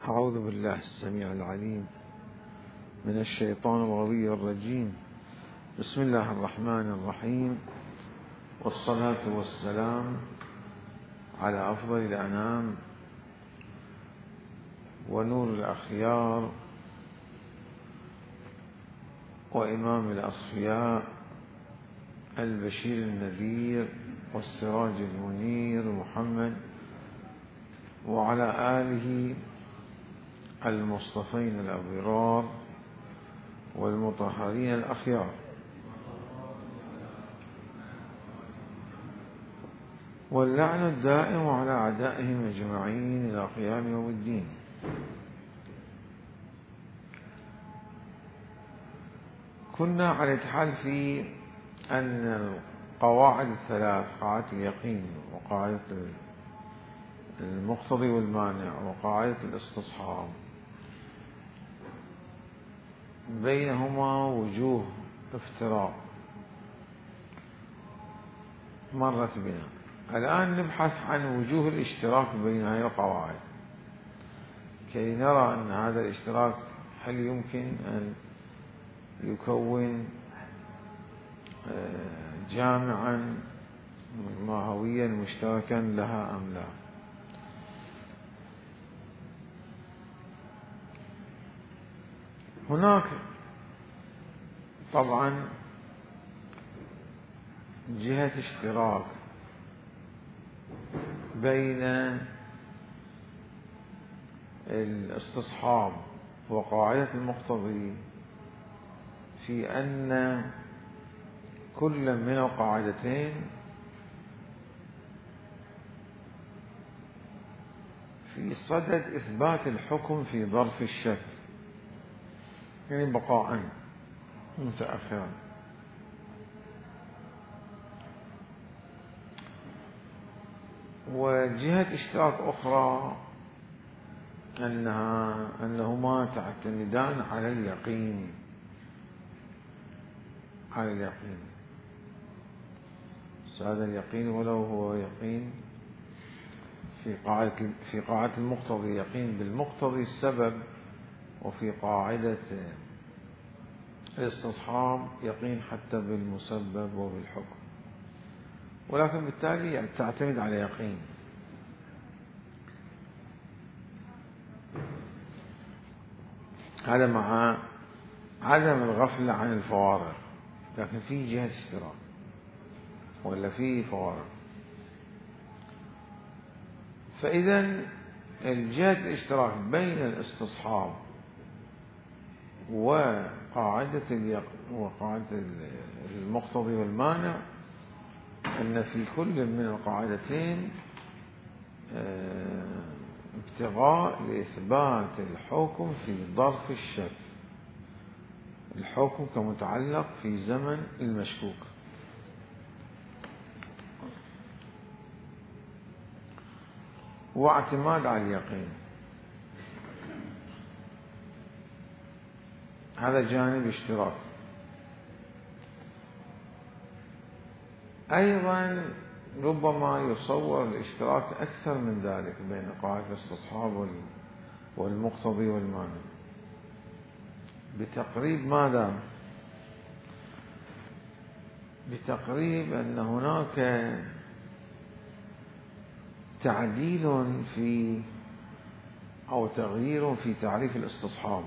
أعوذ بالله السميع العليم من الشيطان الغوي الرجيم. بسم الله الرحمن الرحيم، والصلاة والسلام على أفضل الأنام ونور الأخيار وإمام الأصفياء البشير النذير والسراج المنير محمد وعلى آله المصطفين الأبرار والمطهرين الأخيار، واللعن الدائم على أعدائهم أجمعين إلى قيام يوم الدين. كنا على الحال في أن القواعد الثلاث، قاعدة اليقين وقاعدة المقتضي والمانع وقاعدة الاستصحاب، بينهما وجوه افتراق مرت بنا. الآن نبحث عن وجوه الاشتراك بين هذه القواعد كي نرى أن هذا الاشتراك هل يمكن أن يكون جامعا ماهويا مشتركا لها أم لا. هناك طبعا جهة اشتراك بين الاستصحاب وقاعدة المقتضي في أن كل من القاعدتين في صدد إثبات الحكم في ظرف الشك، يعني بقاء متأخرا. وجهة اشتراك أخرى أنهما تعتمدان على اليقين، هذا اليقين ولو هو يقين في قاعدة المقتضي يقين بالمقتضي السبب، وفي قاعدة الاستصحاب يقين حتى بالمسبب وبالحكم، ولكن بالتالي تعتمد على يقين. هذا مع عدم الغفلة عن الفوارق، لكن في جهة اشتراك ولا في فوارق. فإذا الجهة الاشتراك بين الاستصحاب وقاعدة المقتضي والمانع أن في كل من القاعدتين ابتغاء لإثبات الحكم في ظرف الشك، الحكم كمتعلق في زمن المشكوك. واعتماد على اليقين، هذا جانب اشتراك. أيضا ربما يصور الاشتراك أكثر من ذلك بين قاعدة الاستصحاب والمقتضي والمانع، بتقريب ماذا؟ بتقريب أن هناك تعديل في أو تغيير في تعريف الاستصحاب.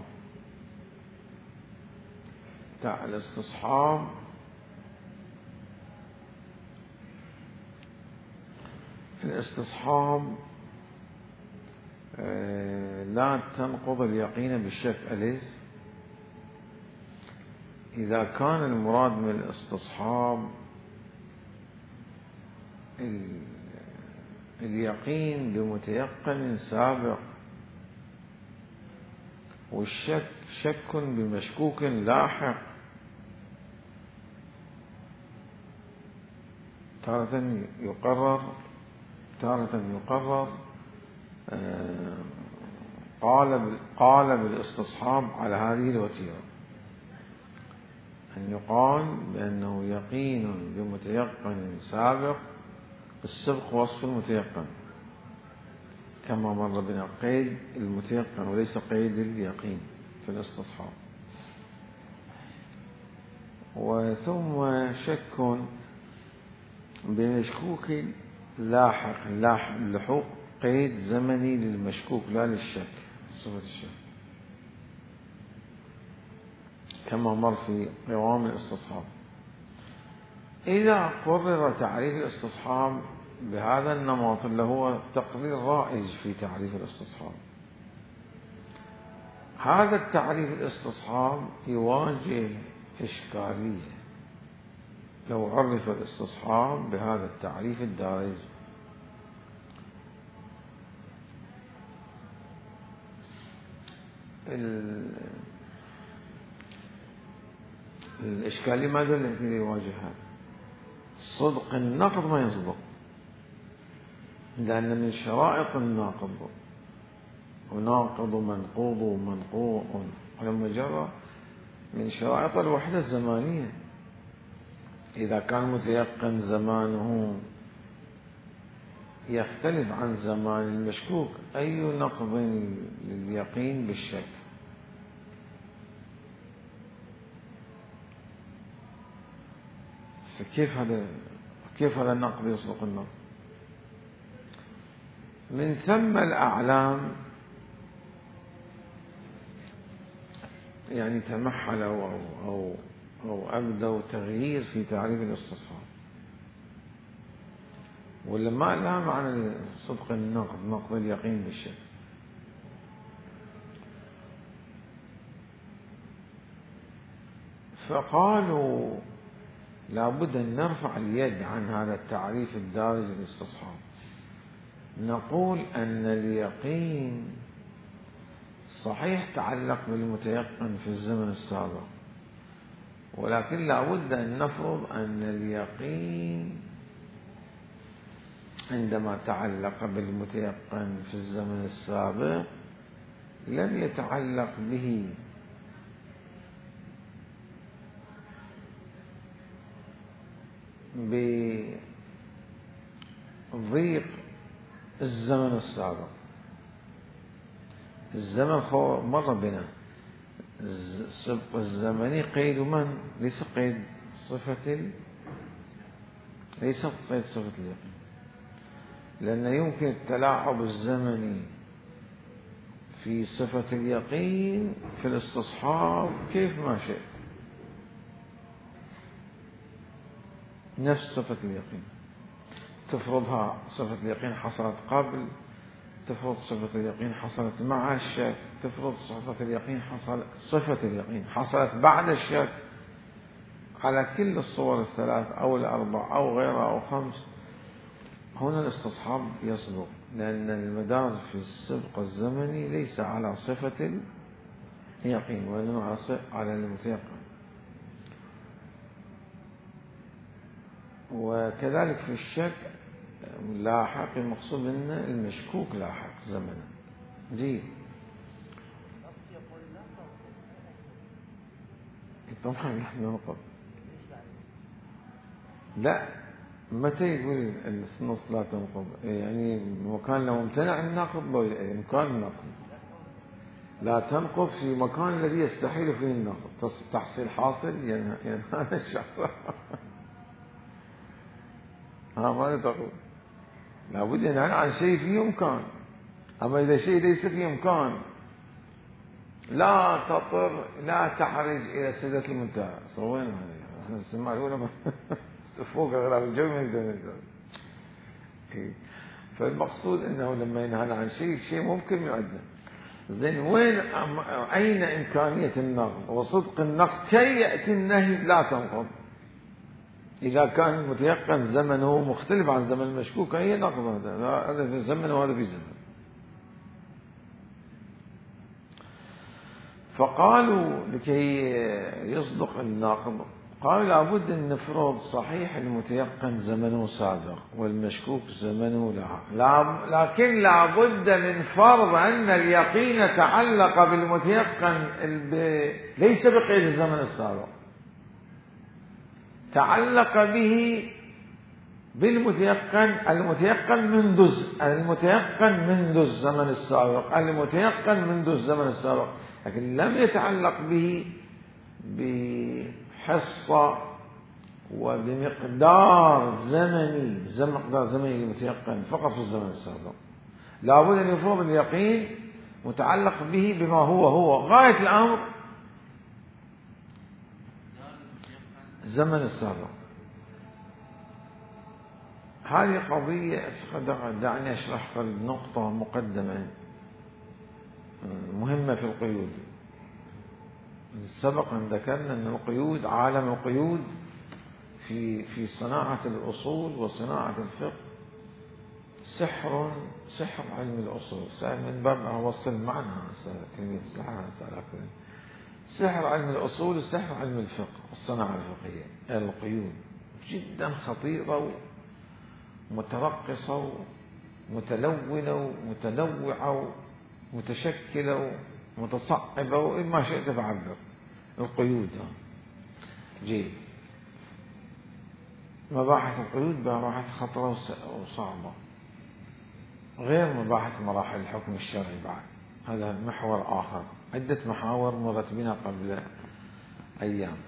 الاستصحاب لا تنقض اليقين بالشك، أليس؟ إذا كان المراد من الاستصحاب اليقين بمتيقن سابق، والشك شك بمشكوك لاحق، تارة يقرر قال بالاستصحاب على هذه الوتيرة، أن يقال بأنه يقين بمتيقن سابق، السبق وصف المتيقن، كما مر بنا قيد المتيقن وليس قيد اليقين في الاستصحاب. وثم شك بمشكوك لاحق، لحوق قيد زمني للمشكوك لا للشك، صفة الشك، كما مر في قوام الاستصحاب. إذا قرر تعريف الاستصحاب بهذا النمط اللي هو تقرير رائج في تعريف الاستصحاب، هذا التعريف الاستصحاب يواجه إشكالية لو عرف الاستصحاب بهذا التعريف الدارج. الإشكالية ماذا التي يواجهها؟ صدق النقض ما يصدق، لأن من شرائط الناقض وناقض منقوض ومنقوض ولما جرى من شرائط الوحدة الزمانية. إذا كان متيقن زمانه يختلف عن زمان المشكوك، أي نقض لليقين بالشك؟ فكيف هذا النقض يصدق النقض؟ من ثم الأعلام يعني تمحلوا أو أبدوا تغيير في تعريف الاستصحاب، ولا ما لها معنى صدق النقض، نقض اليقين بالشك. فقالوا لابد أن نرفع اليد عن هذا التعريف الدارج للاستصحاب، نقول أن اليقين صحيح تعلق بالمتيقن في الزمن السابق، ولكن لابد أن نفرض أن اليقين عندما تعلق بالمتيقن في الزمن السابق لم يتعلق به بضيق الزمن السابق. الزمن مر بنا، السبق الزمني قيد من؟ ليس قيد صفة اليقين، لأن يمكن التلاعب الزمني في صفة اليقين في الاستصحاب كيف ما شئت، نفس صفة اليقين تفرضها صفة اليقين حصلت قبل، تفرض صفة اليقين حصلت مع الشك، تفرض صفة اليقين حصلت بعد الشك، على كل الصور الثلاث أو الأربع أو غيرها أو خمس. هنا الاستصحاب يصدق، لأن المدار في السبق الزمني ليس على صفة اليقين وإنما على المتيقن. وكذلك في الشك لاحق، المقصود أن المشكوك لاحق زمنا. جيد، طبعا نحن ننقض. لا، متى يقول النص لا تنقض؟ يعني مكان لو امتنع النقض إمكان النقض، لا تنقض في مكان الذي يستحيل فيه النقض، تحصيل حاصل ينهى الشهر. ماذا تقول؟ لابد أن ينهى عن شيء فيه إمكان، أما إذا شيء ليس فيه إمكان لا تطر لا تحرج إلى سدة المنتهى. صوين احنا السماع الأولى فوق أغلب الجو ما يقدر يقدر. فالمقصود أنه لما ينهى عن شيء ممكن يؤدى. زين، وين أين إمكانية النقض وصدق النقض كي يأتي النهي لا تنقض؟ إذا كان المتيقن زمنه مختلف عن زمن المشكوك أي نقض؟ هذا في زمن وهذا في زمن. فقالوا لكي يصدق الناقض قالوا لابد أن نفرض صحيح المتيقن زمنه سابق والمشكوك زمنه لاحق، لكن لابد من فرض أن اليقين تعلق بالمتيقن ليس بقيد الزمن السابق، تعلق به بالمتيقن، المتيقن منذ الزمن السابق، لكن لم يتعلق به بحصة وبمقدار زمني المتيقن فقط في الزمن السابق. لابد أن يفرض اليقين متعلق به بما هو غاية الأمر الزمن السابق. هذه قضية دعني أشرح نقطة مقدمة مهمة في القيود. سبق أن ذكرنا أن القيود، عالم القيود في صناعة الأصول وصناعة الفقه سحر علم الأصول. من باب وصل المعنى كلمة سحر علم الأصول، سحر علم الفقه، الصناعة الفقهية. القيود جدا خطيرة ومترقصة ومتلونة ومتنوعة ومتشكلة ومتصعبة وإما شئت فعبر. القيود جيد. مباحث القيود مباحث خطرة وصعبة، غير مباحث مراحل الحكم الشرعي بعد. هذا محور آخر، عدة محاور مرت بنا قبل أيام.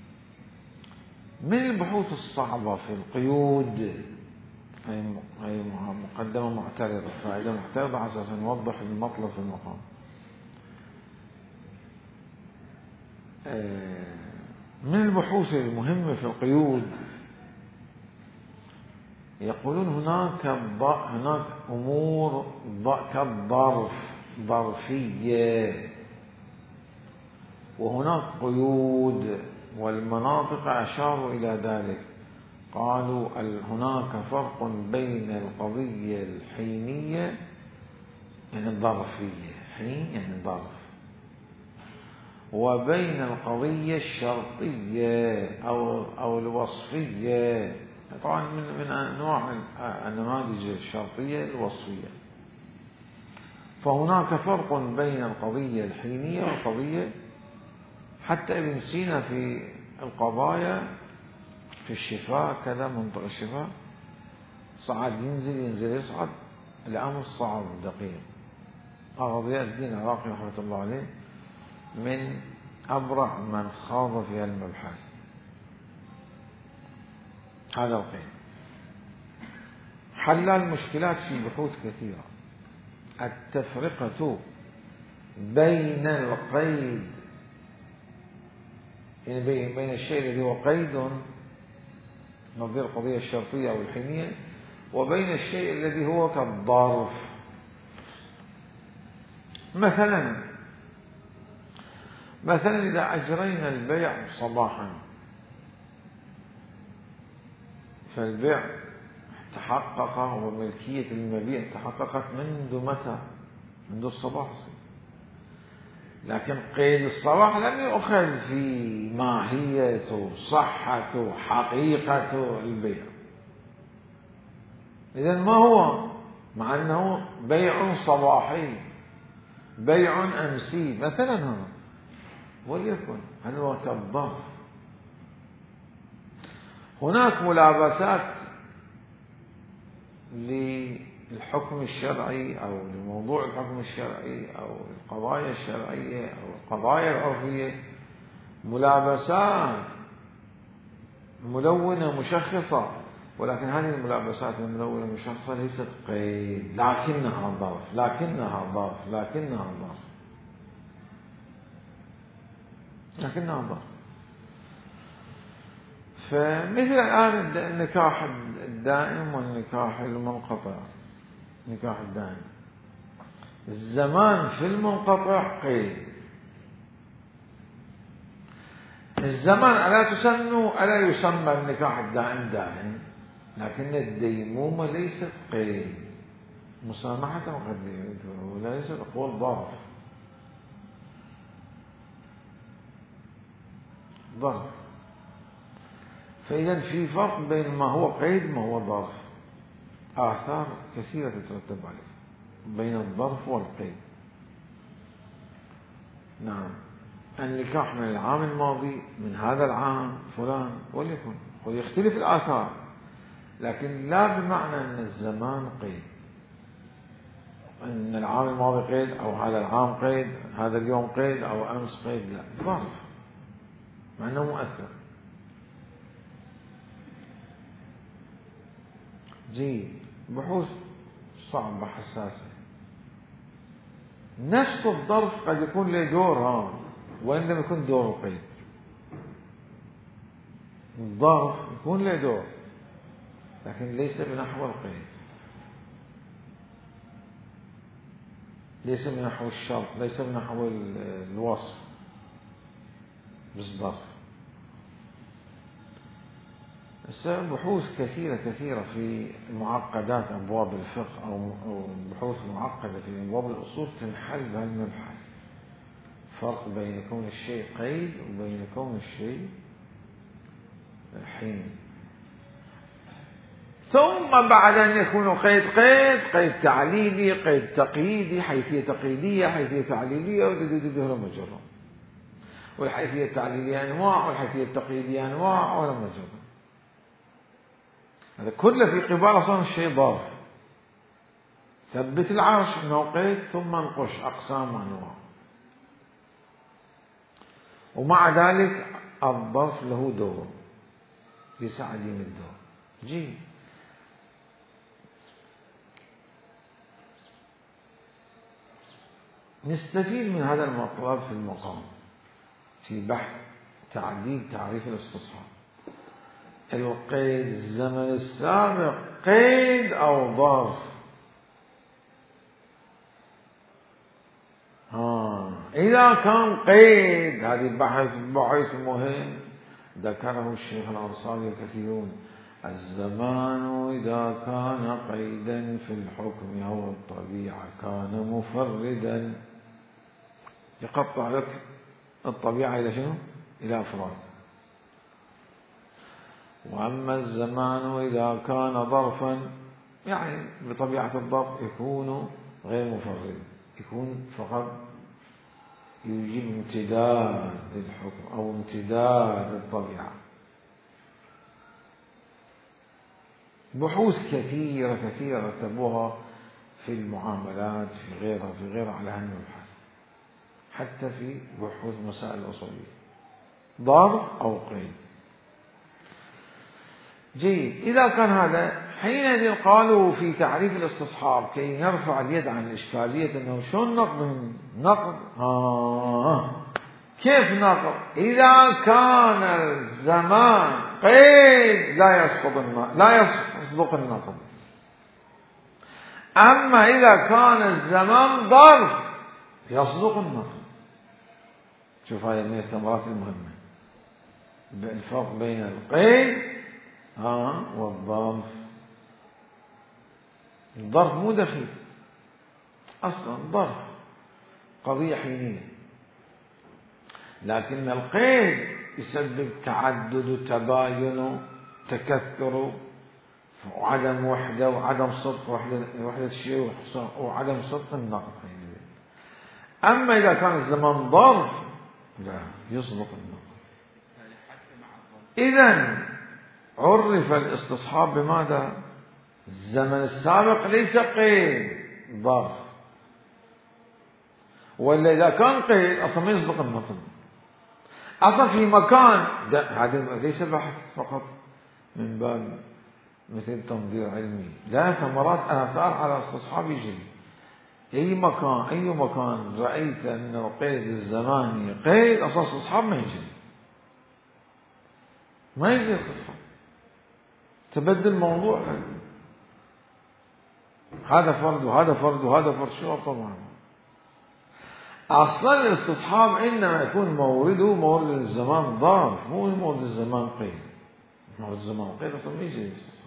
من البحوث الصعبة في القيود هي مقدمة معترضة، فائدة معترضة على أساس نوضح المطلب في المقام. من البحوث المهمة في القيود يقولون هناك أمور ظرفية، وهناك قيود، والمناطق أشاروا إلى ذلك. قالوا هناك فرق بين القضية الحينية يعني الظرفية، حين يعني ظرف، وبين القضية الشرطية أو الوصفية. طبعا من أنواع النماذج الشرطية الوصفية. فهناك فرق بين القضية الحينية والقضية، حتى ابن سينا في القضايا في الشفاء كذا، منطق الشفاء، صعد ينزل يصعد، الأمر صعب دقيق. ضياء الدين العراقي رحمة الله عليه من أبرع من خاض في المبحث. هذا القيد حل المشكلات في بحوث كثيرة. التفرقة بين القيد، يعني بين الشيء الذي هو قيد نظير القضية الشرطية أو الحينية، وبين الشيء الذي هو كالظرف. مثلا إذا أجرينا البيع صباحا، فالبيع تحقق وملكية المبيع تحققت منذ متى؟ منذ الصباح. لكن قيد الصباح لم يؤخذ في ماهية صحة حقيقة البيع. إذن ما هو؟ مع أنه بيع صباحي، بيع أمسي مثلا، هذا وليكن هل هو كالظرف. هناك ملابسات للحكم الشرعي أو لموضوع الحكم الشرعي أو القضايا الشرعية أو القضايا العرفية، ملابسات ملونة مشخصة، ولكن هذه الملابسات الملونة المشخصة ليست قيد، لكنها ظرف. فمثل الآن النكاح الدائم والنكاح المنقطع. النكاح الدائم الزمان في المنقطع قيد. الزمان ألا يسمى النكاح الدائم دائم، لكن الديمومة ليست قيد، مسامحة قد وليست قول ظرف. فإذا في فرق بين ما هو قيد وما هو ظرف. آثار كثيرة تترتب عليه بين الظرف والقيد. نعم، النكاح من العام الماضي، من هذا العام فلان، وليكن ويختلف الآثار. لكن لا بمعنى أن الزمان قيد، أن العام الماضي قيد أو هذا العام قيد، هذا اليوم قيد أو أمس قيد، لا، ظرف مع أنه مؤثر. جيد. بحوث صعبة حساسة. نفس الظرف قد يكون له دور، وإن لم يكن دوره قيد. الظرف يكون له دور لكن ليس بنحو القيد، ليس بنحو الشرط، ليس بنحو الوصف، بالظرف. بحوث كثيرة في معقدات أبواب الفقه أو بحوث معقدة في أبواب الأصول تنحل بهالمبحث، فرق بين كون الشيء قيد وبين كون الشيء حين. ثم بعد أن يكون قيد تعليلي، قيد تقييدي، حيثية تقييدية، حيثية تعليلية، مجرد. والحيثية التعليلية أنواع، والحيثية التقييدية أنواع، ولا مجرد. هذا كله في قبال أصلا الشيء ظرف. ثبت العرش أنه قيد، ثم انقش أقسام أنواع. ومع ذلك الظرف له دور، ليس عديم الدور. جيد. نستفيد من هذا المطلب في المقام في بحث تعديل تعريف الاستصحاب. القيد الزمن السابق قيد أو ظرف؟ إذا كان قيد، هذه بحث مهم ذكره الشيخ الأنصاري الكثيرون. الزمان إذا كان قيدا في الحكم أو الطبيعة كان مفردا. يقطع لك الطبيعة إلى شنو؟ إلى أفراد. وأما الزمان إذا كان ظرفا، يعني بطبيعة الظرف يكون غير مفرد، يكون فقط يوجب امتداد للحكم أو امتداد للطبيعة. بحوث كثيرة رتبوها في المعاملات في غيرها على هالمبحث، حتى في بحوث مسائل الأصولية، ظرف أو قيد. جيد. إذا كان هذا، حينئذ قالوا في تعريف الاستصحاب كي نرفع اليد عن الإشكالية أنه شو نقض كيف نقض؟ إذا كان الزمان قيد لا يصدق النقض. أما إذا كان الزمان ظرف يصدق النقض. شوف هاي من الثمرات المهمة، الفرق بين القيد والظرف. الظرف مو دخيل أصلا، ظرف قضية حينية، لكن القيد يسبب تعدد وتباين تكثر وعدم وحدة وعدم صدق وحدة الشيء وعدم صدق النقض. أما إذا كان الزمان ظرف لا يصدق النقض. إذن عرف الاستصحاب بماذا؟ الزمن السابق ليس قيد، ظرف. ولا إذا كان قيد أصلا ما يصدق النقض. أصلا في مكان، هذا ليس بحث فقط من باب مثل تنظير علمي، لا، ثمرات آثار على استصحاب يجري. أي مكان رأيت أن القيد الزماني قيد، أصلا استصحاب ما يجري، ما يجري استصحاب، تبدل الموضوع. هذا فرد وهذا فرد وهذا فرد، شو طبعا. أصلا الاستصحاب إنما يكون مورد الزمان ظرف، مو مورد الزمان قيد. مورد الزمان قيد أصلا ما يجري الاستصحاب،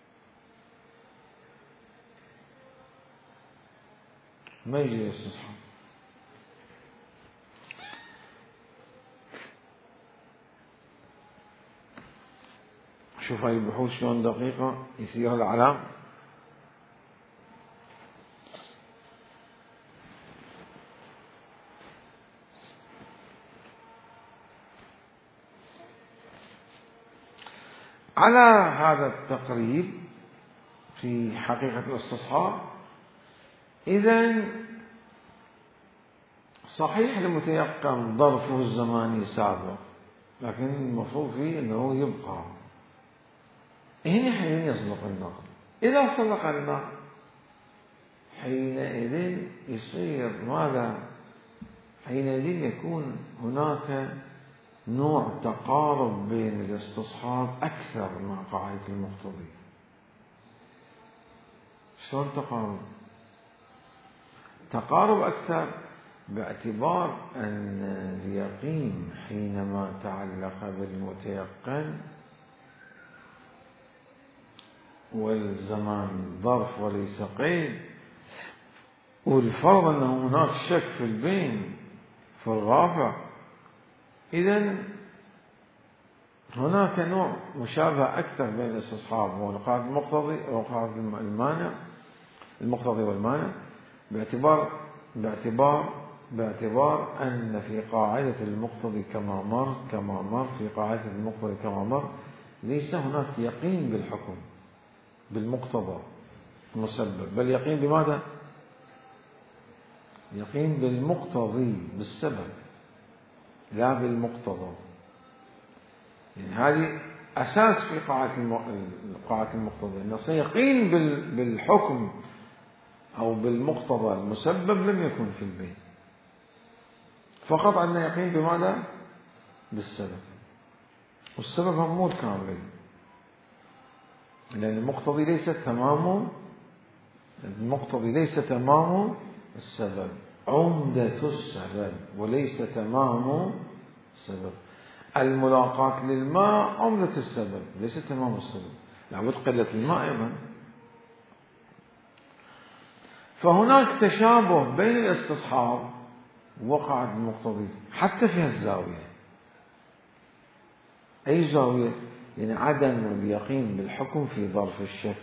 ما يجري الاستصحاب. شوف هاي البحوث شلون دقيقة يصير العلام. على هذا التقريب في حقيقة الاستصحاب، إذن صحيح المتيقن ظرفه الزماني سابق، لكن المفروض فيه أنه يبقى. هنا حين يصدق النقل. إذا صدق النقل حينئذ يصير ماذا؟ حينئذ يكون هناك نوع تقارب بين الاستصحاب أكثر مع قاعدة المقتضي. شلون تقارب؟ تقارب أكثر باعتبار أن اليقين حينما تعلق بالمتيقن والزمان ظرف وليس قيد، والفرض أنه هناك شك في البين في الرافع، إذن هناك نوع مشابهة أكثر بين الاستصحاب والقاعدة المقتضي وقاعدة المانع، المقتضي والمانع، باعتبار أن في قاعدة المقتضي كما مر في قاعدة المقتضي كما مر ليس هناك يقين بالحكم بالمقتضى المسبب، بل يقين بماذا؟ يقين بالمقتضي بالسبب لا بالمقتضى. يعني هذه أساس في قاعدة المقتضى، أن يقين بالحكم أو بالمقتضى المسبب لم يكن في البين، فقط عندنا يقين بماذا؟ بالسبب، والسبب مو كامل، لأن المقتضي ليس تمام السبب، عمدة السبب وليس تمام السبب. الملاقاة للماء عمدة السبب ليس تمام السبب، لابد قلة الماء أيضا. فهناك تشابه بين الاستصحاب وقاعدة المقتضي حتى في الزاوية. أي زاوية؟ يعني عدم اليقين بالحكم في ظرف الشك،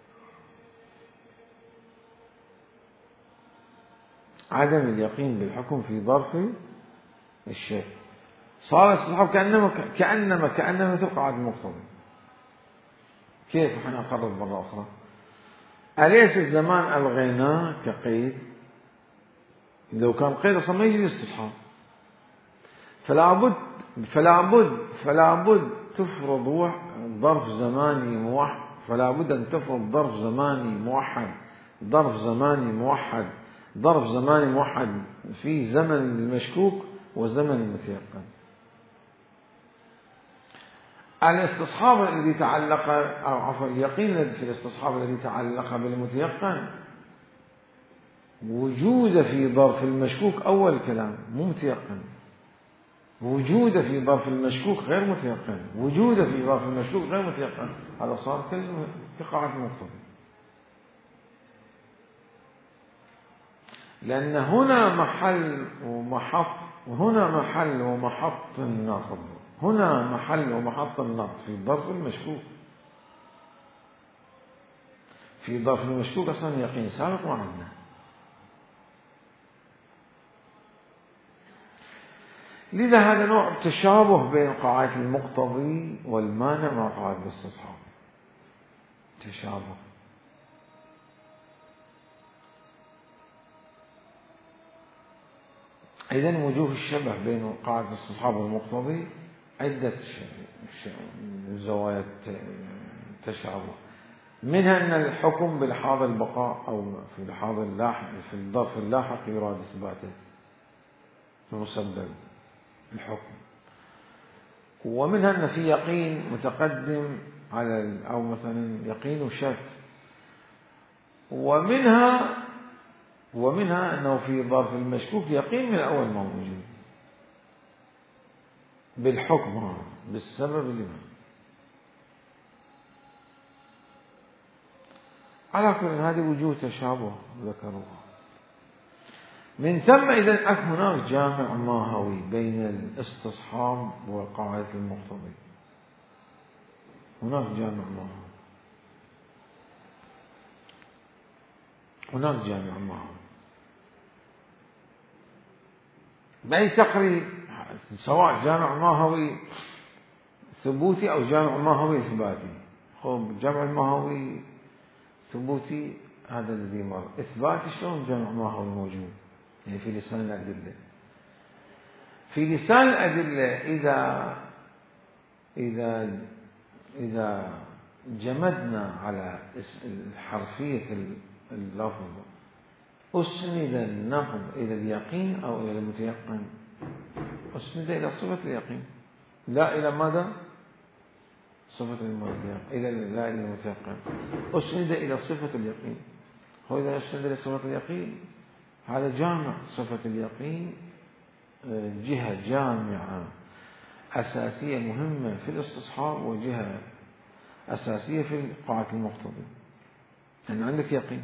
عدم اليقين بالحكم في ظرف الشك صار الاستصحاب كأنما مثل قاعدة المقتضي. كيف؟ احنا نقرب مرة أخرى، أليس الزمان ألغيناه كقيد؟ لو كان قيد أصلا ما يجي الاستصحاب، فلا بد تفرض ظرف زماني موحد، فلا بد أن تفرض ظرف زماني موحد في زمن المشكوك وزمن المتيقن. الاستصحاب الذي تعلق أو عفوا اليقين الذي في الاستصحاب الذي تعلق بالمتيقن وجود في ظرف المشكوك أول كلام مو متيقن، وجود في ظرف المشكوك غير متيقن، وجود في ظرف المشكوك غير متيقن، هذا صار كقاعدة المقتضي. لأن هنا محل ومحط النقض، هنا محل ومحط النقض في ظرف المشكوك. في ظرف المشكوك أصلا يقين سابق معنا. لذا هذا نوع تشابه بين قاعدة المقتضي والمانع مع قاعدة الاستصحاب، تشابه. إذن وجوه الشبه بين قاعدة الاستصحاب والمقتضي عدة زوايا تشابه، منها أن الحكم بلحاظ البقاء أو في لحاظ اللاحق في الظرف اللاحق يراد إثباته المسبب الحكم، ومنها أن في يقين متقدم على أو مثلا يقين شك، ومنها أنه في ظرف المشكوك يقين من الأول ما موجود بالحكم بالسبب لما. على كل هذه وجوه تشابه ذكروها. من ثم إذن هناك جامع ماهوي بين الاستصحاب وقاعدة المقتضي، هناك جامع ماهوي بأي تقريب، سواء جامع ماهوي ثبوتي أو جامع ماهوي إثباتي. خب جمع الماهوي ثبوتي هذا الذي مر، إثباتي شلون جمع ماهوي موجود؟ يعني في لسان الأدلة. في لسان الأدلة إذا جمدنا على حرفية اللفظ أسند النقض إلى اليقين أو إلى المتيقن؟ أسند إلى صفة اليقين، لا إلى ماذا؟ صفة المتيقن، لا إلى المتيقن. أسند إلى صفة اليقين. هو إذا أسند إلى صفة اليقين هذا جامع صفة اليقين، جهة جامعة أساسية مهمة في الاستصحاب، وجهة أساسية في قاعة المقتضي. يعني عندك يقين،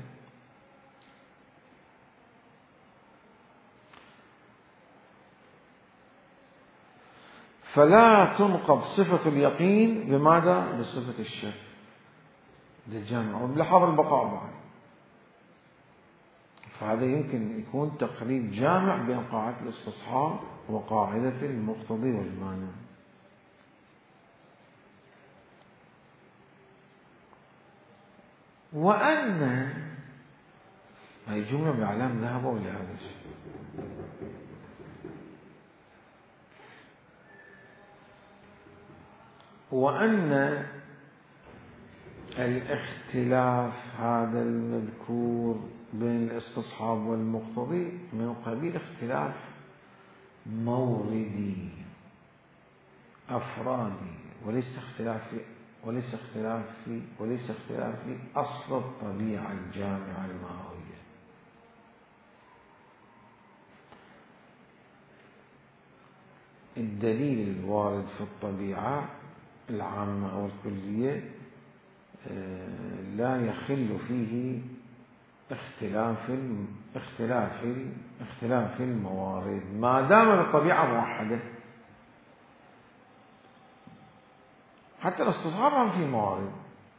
فلا تنقض صفة اليقين بماذا؟ بصفة الشك. للجامع وبلحاظ البقاء بعد. فهذا يمكن يكون تقريب جامع بين قاعدة الاستصحاب وقاعدة المقتضي والمانع. وأن هذه جملة بإعلام ذهب ولا هذا الشيء. وأن الاختلاف هذا المذكور بين الاستصحاب والمقتضي من قبيل اختلاف موردي أفرادي، وليس اختلاف في أصل الطبيعة الجامعة الماهوية. الدليل الوارد في الطبيعة العامة أو الكلية لا يخل فيه اختلاف الموارد ما دام الطبيعة موحدة. حتى الاستصحاب في موارد،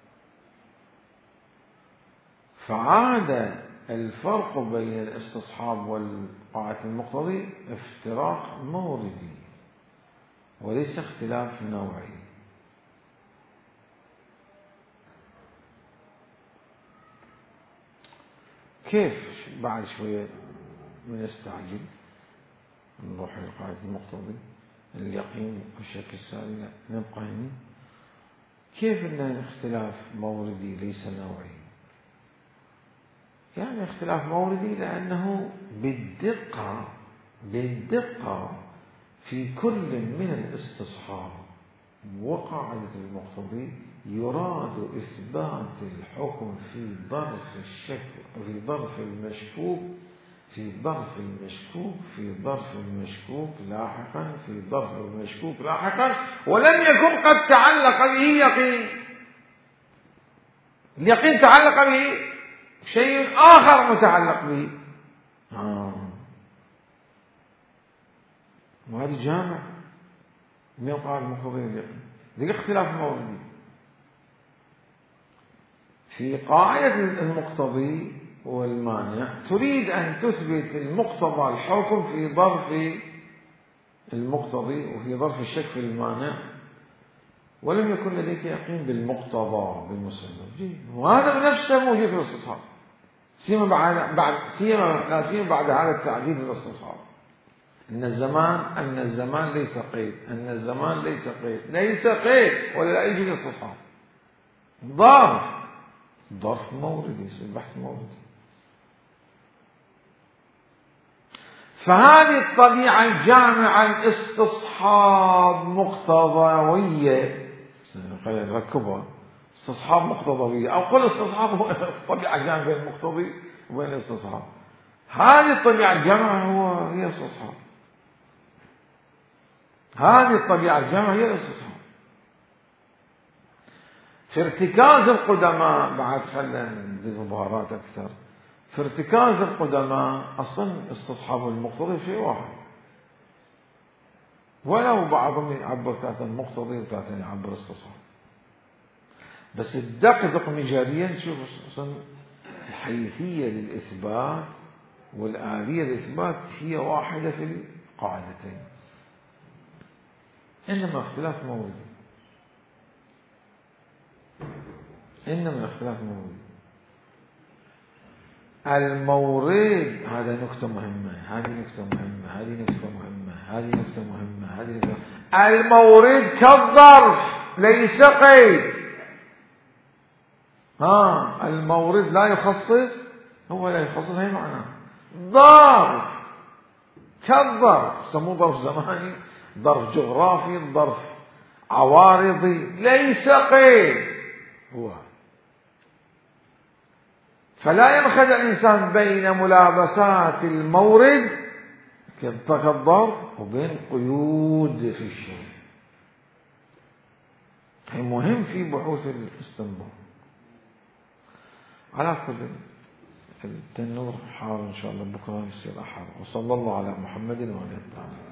فعاد الفرق بين الاستصحاب والقاعدة المقتضي افتراق موردي وليس اختلاف نوعي. كيف بعد شوية نستعجل نروح لقاعدة المقتضي اليقين والشك السابق، نبقى هنا. كيف أن اختلاف موردي ليس نوعي؟ يعني اختلاف موردي لأنه بالدقة في كل من الاستصحاب وقاعدة المقتضي يراد إثبات الحكم في ظرف الشك، في ظرف المشكوك، في ظرف المشكوك، في ظرف المشكوك لاحقا، في ظرف المشكوك لاحقا، ولم يكن قد تعلق به يقين. اليقين تعلق به شيء آخر متعلق به. وهذا جامع من قاعدة المقتضي اليقين. ذي اختلاف موردي. في قاعدة المقتضي والمانع تريد أن تثبت المقتضى الحكم في ظرف المقتضي وفي ظرف الشك في المانع، ولم يكن لديك يقين بالمقتضى بالمسبب. وهذا بنفسه موجود في الاستصحاب، سيما بعد هذا التعديل في الاستصحاب. أن الزمان ليس قيد، أن الزمان ليس قيد ولا يجي في الاستصحاب. ظرف موردي، البحث موردي. فهذه الطبيعة الجامعة الاستصحاب مقتضوية، خلينا نركبها، استصحاب مقتضوية، أو قل استصحاب طبيعة جامعة بين المقتضي وبين الاستصحاب. هذه الطبيعة الجامعة هي الاستصحاب. هذه الطبيعة الجامعة هي الاستصحاب. في ارتكاز القدماء بعد خلنا بمبارات أكثر. في ارتكاز القدماء أصلا استصحاب المقتضي شيء واحد، ولو بعضهم يعبر ثلاثة المقتضي وثلاثة يعبر استصحاب، بس الدقق مجاريا نشوف أصلا الحيثية للإثبات والآلية للإثبات هي واحدة في القاعدتين، إنما اختلاف موردي. إنما الاختلاف موجود. المورد هذا نقطة مهمة، هذه نقطة مهمة، هذه نقطة مهمة، هذه نقطة مهمة، هذه نقطة. المورد كالظرف ليس قيد. المورد لا يخصص، هو لا يخصص، هي معناه ظرف كالظرف، سموه ظرف زماني، ظرف جغرافي، ظرف عوارضي، ليس قيد هو. فلا ينخدع الإنسان بين ملابسات المورد كالظرف وبين قيود في الشيء. هي مهم في بحوث الاستنباط. على كل التنور حار إن شاء الله، بكرة يصير أحر. وصلى الله على محمد وعلى آله.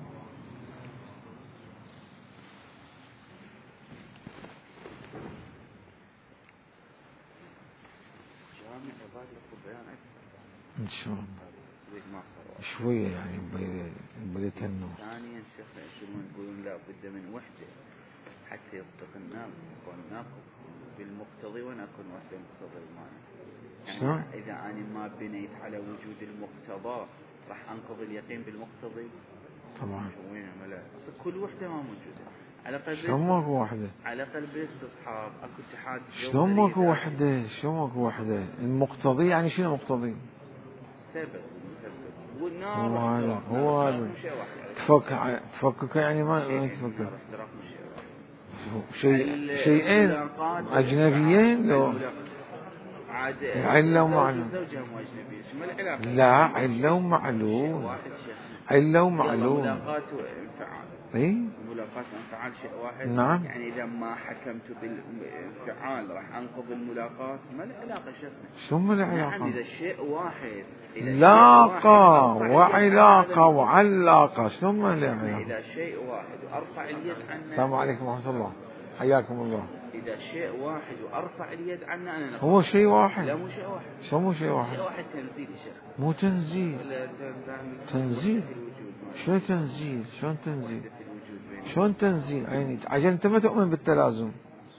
إن شاء الله شوية يعني بديت النور. ثانيا شيخ يقولون لا بد من وحدة حتى يصدق الناقض، والناقض بالمقتضي ونكون وحدة مقتضي المعنى. يعني إذا أنا ما بنيت على وجود المقتضى راح أنقض اليقين بالمقتضي طبعا. وين ملا كل وحدة ما موجودة. على قلب شلون ماكو وحدة؟ على قلب الاستصحاب اكو اتحاد. شلون ماكو وحدة؟ شلون ماكو وحدة؟ المقتضي يعني شنو مقتضي؟ سبب ومسبب والنار. هو هذا تفكك يعني ما تفكك. شيئين أجنبيين لو علة ومعلوم. لا علة ومعلوم. علة ومعلوم. ملاقات وانفعال. اي ملاقات وانفعال شيء واحد. نعم. يعني إذا ما حكمت بالانفعال راح أنقض الملاقات. ما له علاقة شيخنا. شو ما له علاقة؟ نعم إذا الشيء واحد. لاقة وعلاقة وعلاقة، شو ما له علاقة؟ إذا شيء واحد وأرفع اليد عنه. السلام عليكم ورحمة الله، حياكم الله. إذا شيء واحد وأرفع اليد عنه أنا هو شيء واحد. لا مو شيء واحد. شو مو شيء واحد؟ شيء واحد تنزيل يا شيخ. مو تنزيل. تنزيل. شو تنزيل؟ شلون تنزيل؟ شلون تنزيل؟ عيني عشان أنت ما تؤمن بالتلازم.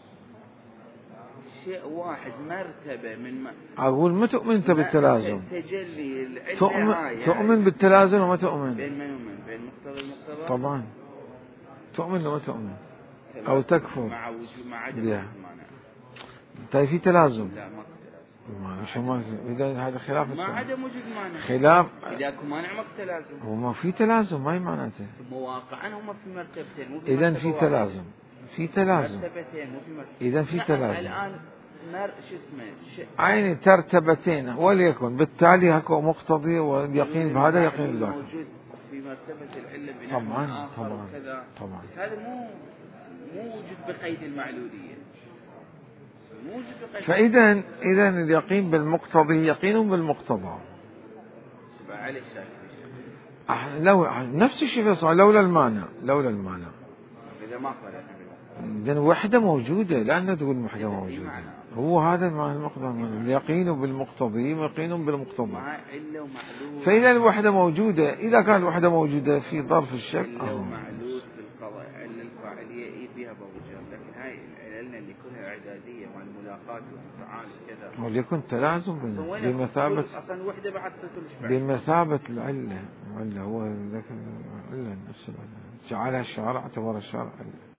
شيء واحد مرتبة من أقول ما تؤمن أنت بالتلازم. تجلي تؤمن بالتلازم وما تؤمن. بين من يؤمن؟ بين مقتضى المقتضى. طبعا. تؤمن وما تؤمن. أو تكفر. مع وجود مع عدم وجود معنى. طيب في تلازم. لا ما شو ما إذا هذا خلاف ما عدم وجود معنى. خلاف. إذا كان مانع ما تلازم. هو ما في تلازم، ما هي معناته. مواقعا هم في مرتبتين مو في. إذا في تلازم. في تلازم. مرتبتين مو في مرتبتين. إذا في تلازم. الآن شو اسمه؟ عيني ترتبتين وليكن بالتالي هكو مقتضي واليقين بهذا يقين بذاك. موجود في مرتبة العلة بنحو طبعا آخر طبعا وكذا. طبعا. بس هذا مو وجود بقيد المعلولية. مو وجود بقيد. فإذا اليقين بالمقتضي يقين بالمقتضى. على الشاكل. لو نفس الشيء صار لولا المانع. إذا ما صار إذن وحدة موجودة، لأن تقول وحدة موجودة. هو هذا المعنى المقتضى. اليقين بالمقتضي يقين بالمقتضى. مع علة ومعلول. فإذا الوحدة موجودة، إذا كانت الوحدة موجودة في ظرف الشك. علة ومعلول في القضاء، علة الفاعلية بها بوجود، لكن هاي العلة اللي كلها إعدادية والملاقات والانفعال وكذا. وليكن تلازم بمثابة. أصلا وحدة بعد بمثابة العلة. هو ذاك العلة نفس العلة. جعلها الشارع اعتبر الشارع علة.